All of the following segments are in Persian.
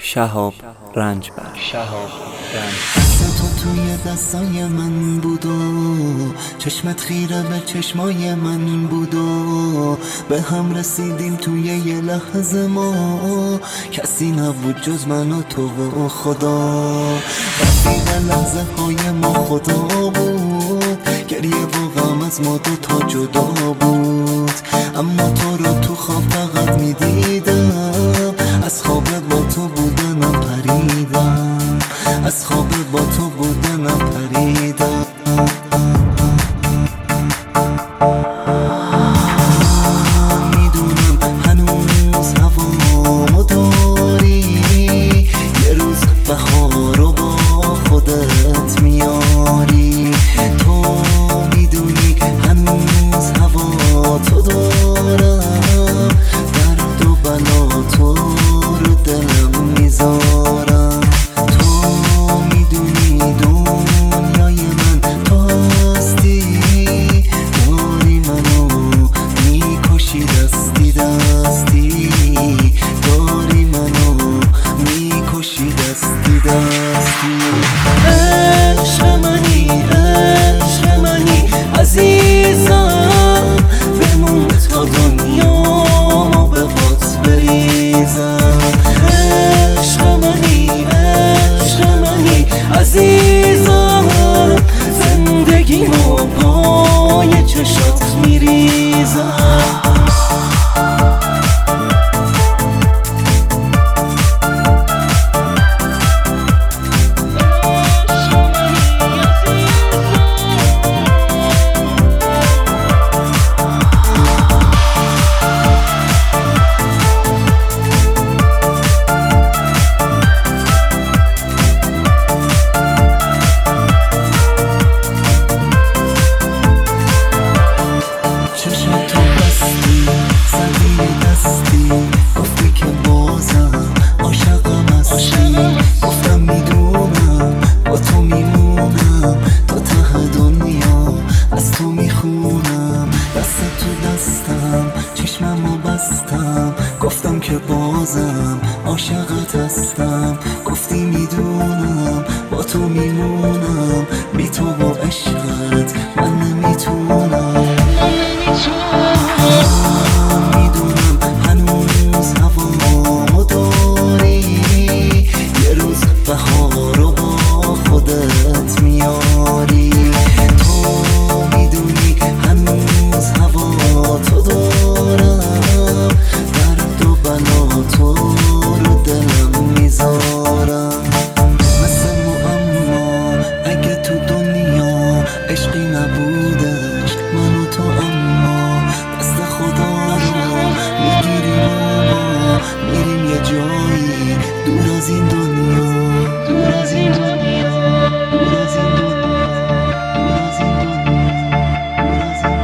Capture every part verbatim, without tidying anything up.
شهاب رنجبر. شهاب رنجبر. دست تو توی دستای من بود و چشمت خیره به چشمای من بود و به هم رسیدیم توی یه لحظه ما، کسی نبود جز من و تو و خدا. رفیق لحظه های ما خدا بود، گریه و غم از ما دو تا جدا بود. اما تو رو تو خواب فقط میدیدم، از خواب با تو بودنم پریدم، از خواب با تو بودنم پریدم. میدونم هنوز هوامو داری، یه روز بهارو با خودت میاری. تو میدونی هنوز هوا تو دارم، درد و بلا تو رو دلم میذارم. تو میدونی دنیای من تو هستی، داری منو میکشی دستی دستی، داری منو میکشی دستی دستی. عشق منی عشق منی عزیزم، بمون تا دنیامو به بات بریزم. عشق منی عشق منی عزیزم، زندگیمو پای چشات میریزم. گفتی که بازم عاشقم هستی، گفتم میدونم با تو میمونم تا ته دنیا، از تو میخونم. دست تو دستم چشممو بستم، گفتم که بازم عاشقت هستم. گفتی میدونم با تو میمونم، بی تو با عشقت من نمیتونم. میدونم هنوز هوامو داری، یه روز بهارو با خودت میاری. تو میدونی هنوز هوا تو دارم، درد و بلا تو رو دلم میذارم. مثل معما اگه تو دنیا عشقی نبودش من و تو، اما دست خدا رو میگیریم و میریم یه جایی دور از این دنیا، دور از این دنیا، دور از این دنیا، دور از این دنیا، دور از این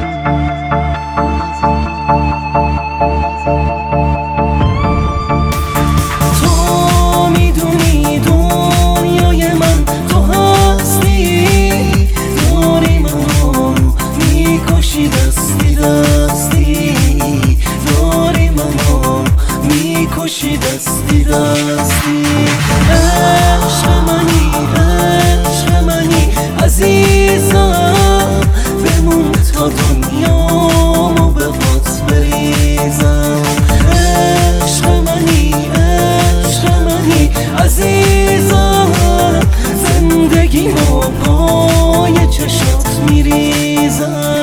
دنیا. تو میدونی دنیای من تو هستی، داری منو میکشی دستی دستی، داری منو میکشی دستی دستی. عشق منی عشق منی عزیزم، بمون تا دنیامو به بات بریزم. عشق منی عشق منی عزیزم، زندگیمو پای چشات میریزم.